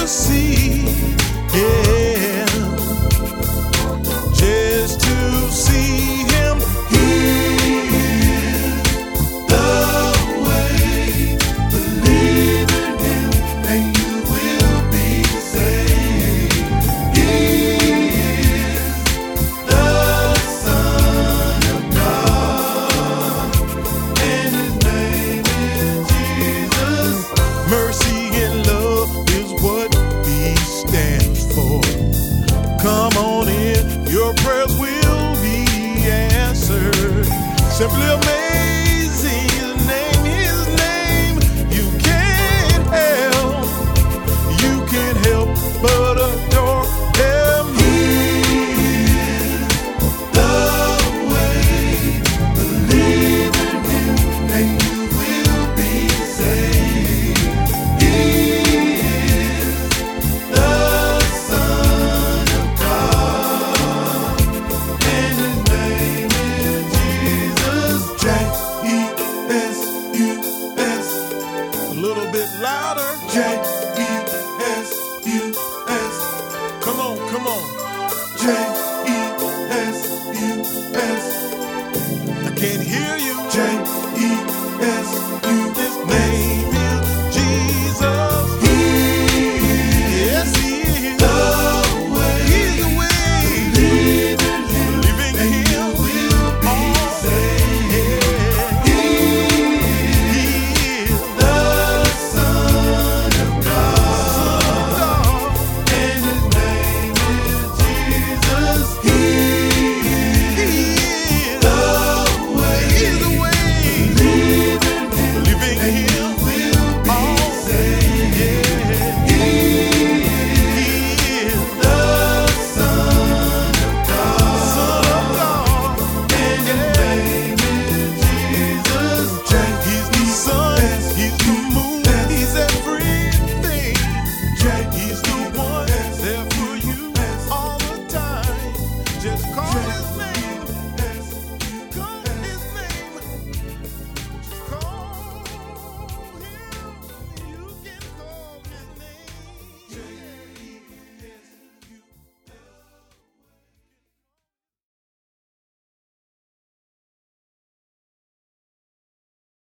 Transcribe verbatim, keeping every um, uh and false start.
see him, just to see him. He is the way. Believe in him and you will be saved. He is the Son of God, and his name is Jesus. Mercy and love is what he stands for. Come on in, your prayers will be answered. Simply amazing, his name, his name. You can't help, you can't help but adore him. He is the way. Believe in him and you will be saved. He is the Son of God, and his name is Jesus. J E S U S. A little bit louder. J E S U S. Come on, come on.